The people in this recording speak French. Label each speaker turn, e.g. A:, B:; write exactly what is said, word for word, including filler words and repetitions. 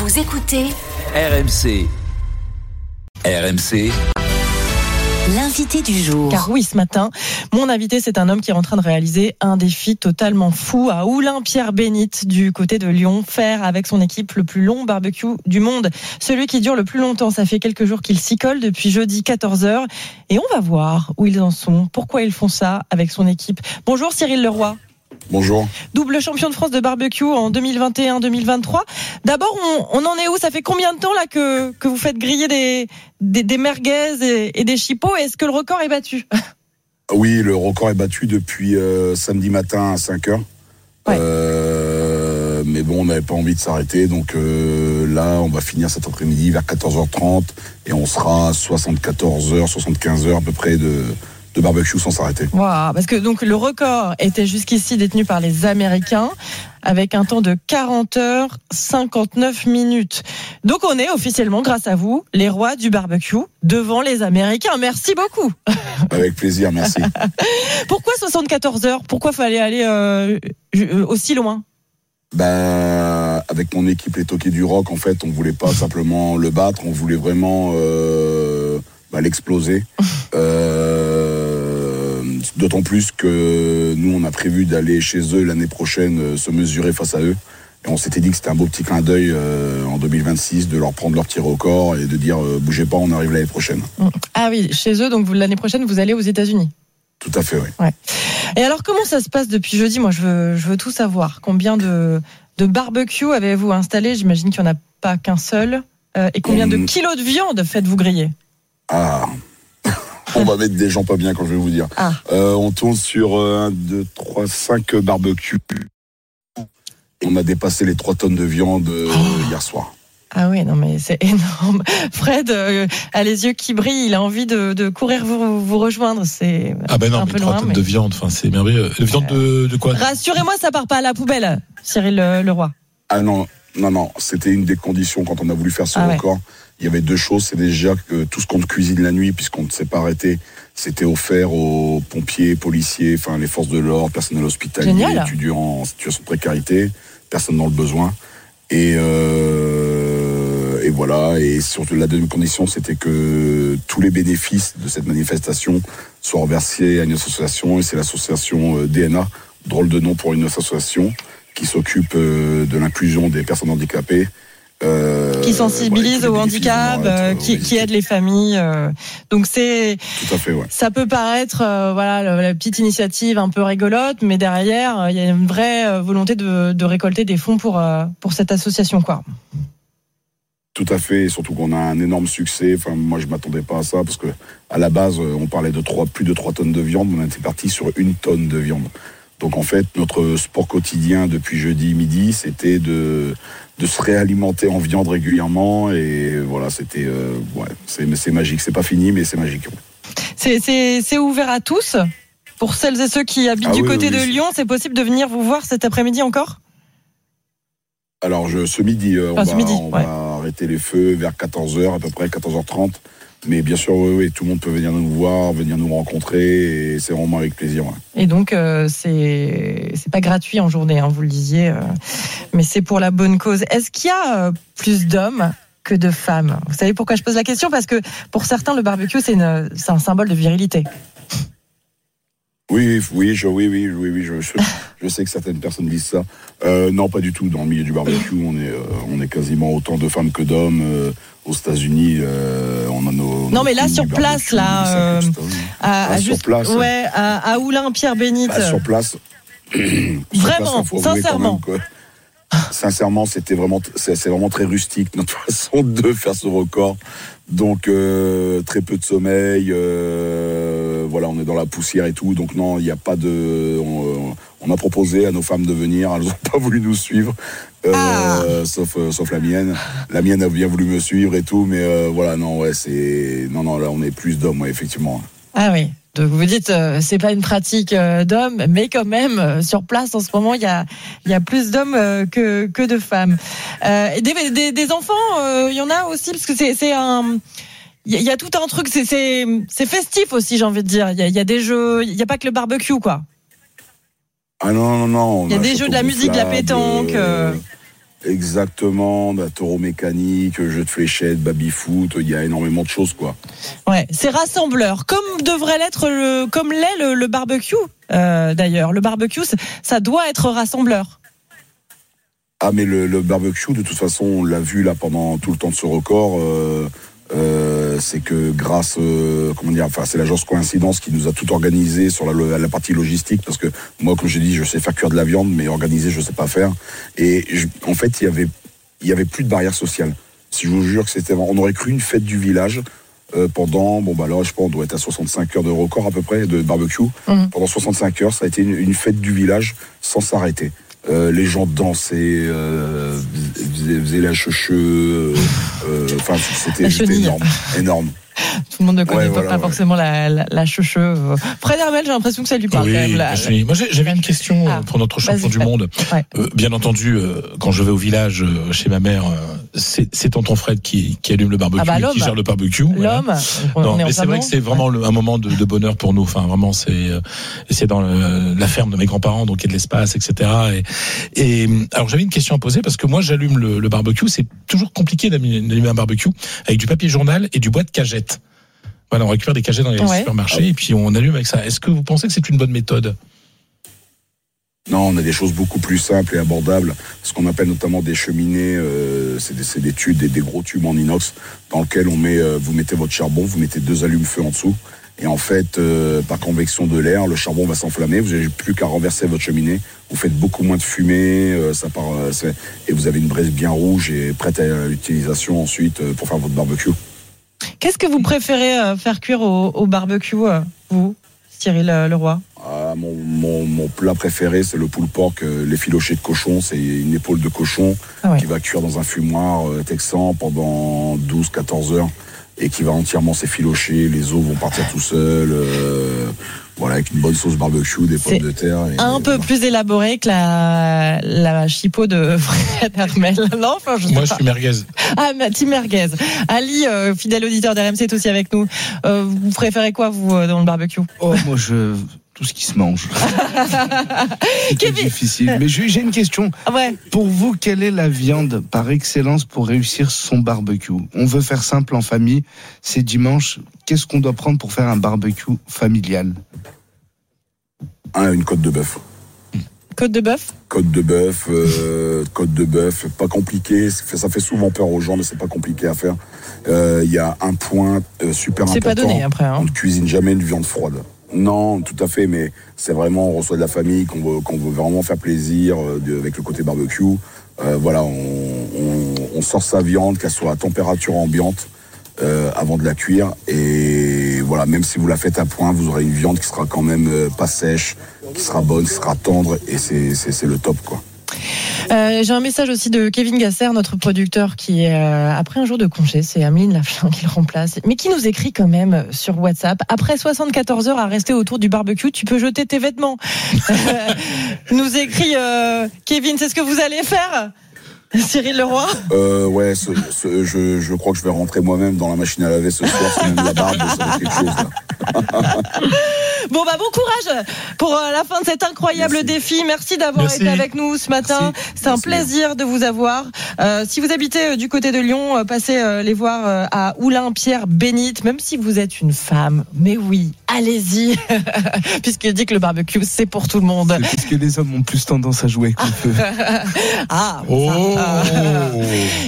A: Vous écoutez
B: R M C. R M C.
A: L'invité du jour.
C: Car oui, ce matin, mon invité, c'est un homme qui est en train de réaliser un défi totalement fou à Oulin-Pierre-Bénite, du côté de Lyon, faire avec son équipe le plus long barbecue du monde. Celui qui dure le plus longtemps, ça fait quelques jours qu'il s'y colle depuis jeudi quatorze heures. Et on va voir où ils en sont, pourquoi ils font ça avec son équipe. Bonjour Cyril Leroy.
D: Bonjour.
C: Double champion de France de barbecue en deux mille vingt et un deux mille vingt-trois. D'abord, on, on en est où ? Ça fait combien de temps là que, que vous faites griller des, des, des merguez et, et des chipots ? Est-ce que le record est battu ?
D: Oui, le record est battu depuis euh, samedi matin à cinq heures. Ouais. Euh, mais bon, on n'avait pas envie de s'arrêter. Donc euh, là, on va finir cet après-midi vers quatorze heures trente et on sera à soixante-quatorze heures, soixante-quinze heures à peu près de... de barbecue sans s'arrêter.
C: Wow, parce que donc le record était jusqu'ici détenu par les Américains avec un temps de quarante heures cinquante-neuf minutes. Donc on est officiellement, grâce à vous, les rois du barbecue devant les Américains. Merci beaucoup.
D: Avec plaisir, merci.
C: Pourquoi soixante-quatorze heures ? Pourquoi fallait aller euh, aussi loin ?
D: Bah, avec mon équipe les Toqués du Rock, en fait, on voulait pas simplement le battre, on voulait vraiment euh, bah, l'exploser. euh, D'autant plus que nous, on a prévu d'aller chez eux l'année prochaine euh, se mesurer face à eux. Et on s'était dit que c'était un beau petit clin d'œil euh, en deux mille vingt-six de leur prendre leur petit record et de dire euh, bougez pas, on arrive l'année prochaine.
C: Ah oui, chez eux, donc vous, l'année prochaine, vous allez aux États-Unis.
D: Tout à fait, oui.
C: Ouais. Et alors, comment ça se passe depuis jeudi ? Moi, je veux, je veux tout savoir. Combien de, de barbecues avez-vous installé ? J'imagine qu'il n'y en a pas qu'un seul. Euh, et combien hum. de kilos de viande faites-vous griller ?
D: Ah On va mettre des gens pas bien quand je vais vous dire. Ah. Euh, on tourne sur un, deux, trois, cinq barbecues. On a dépassé les trois tonnes de viande euh, oh. hier soir.
C: Ah oui, non mais c'est énorme. Fred euh, a les yeux qui brillent, il a envie de, de courir vous, vous rejoindre. C'est
E: ah ben non,
C: un
E: mais
C: peu
E: trois
C: loin,
E: tonnes
C: mais...
E: de viande, enfin c'est merveilleux. De viande de, de quoi ?
C: Rassurez-moi, ça part pas à la poubelle, Cyril Leroy.
D: Ah non, non, non, c'était une des conditions quand on a voulu faire ce ah record. Ouais. Il y avait deux choses, c'est déjà que tout ce qu'on cuisine la nuit, puisqu'on ne s'est pas arrêté, c'était offert aux pompiers, policiers, enfin les forces de l'ordre, personnel hospitalier, Génial. Étudiants en situation de précarité, personne dans le besoin. Et, euh, et voilà, et surtout la deuxième condition, c'était que tous les bénéfices de cette manifestation soient reversés à une association, et c'est l'association D N A, drôle de nom pour une association, qui s'occupe de l'inclusion des personnes handicapées. Euh,
C: qui sensibilise ouais, au handicap, euh, qui, qui aide les familles. Euh, donc c'est,
D: tout à fait, ouais.
C: Ça peut paraître, euh, voilà, la, la petite initiative un peu rigolote, mais derrière, il euh, y a une vraie euh, volonté de, de récolter des fonds pour euh, pour cette association, quoi.
D: Tout à fait, et surtout qu'on a un énorme succès. Enfin, moi, je m'attendais pas à ça parce que à la base, on parlait de trois, plus de trois tonnes de viande, on était parti sur une tonne de viande. Donc en fait, notre sport quotidien depuis jeudi midi, c'était de de se réalimenter en viande régulièrement et voilà, c'était euh, ouais, c'est c'est magique, c'est pas fini mais c'est magique. Ouais.
C: C'est c'est c'est ouvert à tous. Pour celles et ceux qui habitent ah, du oui, côté oui, de oui. Lyon, c'est possible de venir vous voir cet après-midi encore ?
D: Alors je ce midi, euh, on,
C: enfin,
D: va,
C: ce midi
D: on
C: ouais.
D: va arrêter les feux vers quatorze heures à peu près, quatorze heures trente. Mais bien sûr, oui, oui, tout le monde peut venir nous voir, venir nous rencontrer, et c'est vraiment avec plaisir. Ouais.
C: Et donc, euh, c'est c'est pas gratuit en journée, hein, vous le disiez, euh, mais c'est pour la bonne cause. Est-ce qu'il y a euh, plus d'hommes que de femmes ? Vous savez pourquoi je pose la question ? Parce que pour certains, le barbecue, c'est, une, c'est un symbole de virilité.
D: Oui, oui, je, oui, oui, oui, oui, je, je, je sais que certaines personnes disent ça. Euh, non, pas du tout. Dans le milieu du barbecue, on est, euh, on est quasiment autant de femmes que d'hommes. Euh, aux États-Unis, euh, on a nos.
C: Non, mais là, sur place, là, euh, à,
D: ah,
C: juste,
D: sur place,
C: ouais, à, à Oulin-Pierre-Bénite.
D: Bah, sur place.
C: Vraiment,
D: sur place,
C: sincèrement.
D: Même, sincèrement, c'était vraiment, c'est, c'est vraiment très rustique notre façon de faire ce record. Donc euh, très peu de sommeil, euh, voilà, on est dans la poussière et tout. Donc non, il n'y a pas de. On, on a proposé à nos femmes de venir, elles n'ont pas voulu nous suivre, euh, ah. sauf euh, sauf la mienne. La mienne a bien voulu me suivre et tout, mais euh, voilà, non, ouais, c'est non, non, là, on est plus d'hommes, ouais, effectivement.
C: Ah oui. Donc vous dites euh, c'est pas une pratique euh, d'hommes, mais quand même euh, sur place en ce moment il y a il y a plus d'hommes euh, que que de femmes. Euh, et des, des des enfants, il euh, y en a aussi parce que c'est c'est un il y, y a tout un truc, c'est c'est c'est festif aussi, j'ai envie de dire. Il y a il y a des jeux, il y a pas que le barbecue quoi.
D: Ah non non non.
C: Il y a des jeux de la musique, de la pétanque. Euh...
D: Exactement, bah, taureau mécanique, jeu de fléchettes, baby-foot, il y a énormément de choses, quoi.
C: Ouais, c'est rassembleur, comme devrait l'être, le, comme l'est le, le barbecue, euh, d'ailleurs. Le barbecue, ça doit être rassembleur.
D: Ah, mais le, le barbecue, de toute façon, on l'a vu là pendant tout le temps de ce record, euh, euh, c'est que grâce, euh, comment dire, enfin, c'est l'agence Coïncidence qui nous a tout organisé sur la, la partie logistique, parce que moi, comme j'ai dit, je sais faire cuire de la viande, mais organiser, je sais pas faire. Et je, en fait, il y avait, il y avait plus de barrière sociale. Si je vous jure que c'était, on aurait cru une fête du village euh, pendant, bon bah là, je pense, on doit être à soixante-cinq heures de record à peu près de barbecue. Mmh. Pendant soixante-cinq heures, ça a été une, une fête du village sans s'arrêter. Euh, les gens dansaient, euh, faisaient, faisaient la cheveux, enfin euh, c'était, c'était énorme, énorme.
C: Tout le monde ne connaît ouais, voilà, pas ouais. forcément la, la, la cheveux. Fred Hermel, j'ai l'impression que ça lui parle
E: oui,
C: quand même. La,
E: oui. Moi, j'avais une question ah, pour notre champion du monde.
C: Ouais.
E: Euh, bien entendu, euh, quand je vais au village euh, chez ma mère, euh, c'est, c'est tonton Fred qui, qui allume le barbecue,
C: ah bah,
E: qui gère le barbecue.
C: L'homme.
E: Voilà. Non, mais c'est vrai que c'est vraiment ouais. le, un moment de, de bonheur pour nous. Enfin, vraiment, c'est, euh, c'est dans le, la ferme de mes grands-parents, donc il y a de l'espace, et cetera. Et, et alors, j'avais une question à poser parce que moi, j'allume le, le barbecue. C'est toujours compliqué d'allumer un barbecue avec du papier journal et du bois de cagette. Voilà, on récupère des cagettes dans les ouais. supermarchés et puis on allume avec ça. Est-ce que vous pensez que c'est une bonne méthode ?
D: Non, on a des choses beaucoup plus simples et abordables. Ce qu'on appelle notamment des cheminées, euh, c'est, des, c'est des tubes, des, des gros tubes en inox dans lesquels on met, euh, vous mettez votre charbon, vous mettez deux allumes-feu en dessous. Et en fait, euh, par convection de l'air, le charbon va s'enflammer. Vous n'avez plus qu'à renverser votre cheminée. Vous faites beaucoup moins de fumée, euh, ça part, euh, et vous avez une braise bien rouge et prête à l'utilisation ensuite euh, pour faire votre barbecue.
C: Qu'est-ce que vous préférez euh, faire cuire au, au barbecue, euh, vous, Cyril euh, Leroy ?
D: ah, mon, mon, mon plat préféré, c'est le pulled pork, euh, les filochés de cochon. C'est une épaule de cochon ah ouais. qui va cuire dans un fumoir euh, texan pendant douze à quatorze heures et qui va entièrement s'effilocher. Les os vont partir tout seuls. Euh, voilà, avec une bonne sauce barbecue, des pommes de terre. Et,
C: un
D: et,
C: peu voilà. plus élaboré que la, la chipot de Fred Hermel. Non, enfin, je sais
E: Moi,
C: pas.
E: je suis merguez.
C: Ah, Team merguez. Ali, euh, fidèle auditeur d'R M C, est aussi avec nous. Euh, vous préférez quoi, vous, euh, dans le barbecue ?
F: Oh, moi, je... tout ce qui se mange. C'est difficile. Mais j'ai une question.
C: Ouais.
F: Pour vous, quelle est la viande par excellence pour réussir son barbecue ? On veut faire simple en famille. C'est dimanche. Qu'est-ce qu'on doit prendre pour faire un barbecue familial ?
D: Ah, une côte de bœuf.
C: Côte de bœuf ?
D: Côte de bœuf, euh, côte de bœuf, pas compliqué. Ça fait souvent peur aux gens, mais c'est pas compliqué à faire. Il euh, y a un point euh, super
C: c'est
D: important.
C: C'est pas donné après. Hein.
D: On ne cuisine jamais une viande froide. Non, tout à fait, mais c'est vraiment, on reçoit de la famille, qu'on veut, qu'on veut vraiment faire plaisir euh, de, avec le côté barbecue. Euh, voilà, on, on, on sort sa viande, qu'elle soit à température ambiante euh, avant de la cuire. Et voilà, même si vous la faites à point, vous aurez une viande qui sera quand même euh, pas sèche, qui sera bonne, qui sera tendre, et c'est, c'est, c'est le top, quoi.
C: Euh, j'ai un message aussi de Kevin Gasser, notre producteur, qui est euh, après un jour de congé, c'est Ameline Laflamme qui le remplace, mais qui nous écrit quand même sur WhatsApp. Après soixante-quatorze heures à rester autour du barbecue, tu peux jeter tes vêtements. Nous écrit euh, Kevin, c'est ce que vous allez faire ? Cyril Leroy ?
D: euh, Ouais, ce, ce, je, je crois que je vais rentrer moi-même dans la machine à laver ce soir, c'est même la barbe, ça va être quelque chose là.
C: Bon bah bon courage pour la fin de cet incroyable Merci. défi. Merci d'avoir Merci. été avec nous ce matin. Merci. C'est Merci. un plaisir de vous avoir. Euh, si vous habitez du côté de Lyon, euh, passez euh, les voir euh, à Oulin-Pierre-Bénite, même si vous êtes une femme. Mais oui, allez-y, puisqu'il dit que le barbecue c'est pour tout le monde.
F: C'est parce que les hommes ont plus tendance à jouer.
C: ah.
E: Oh.
C: Ça, ah.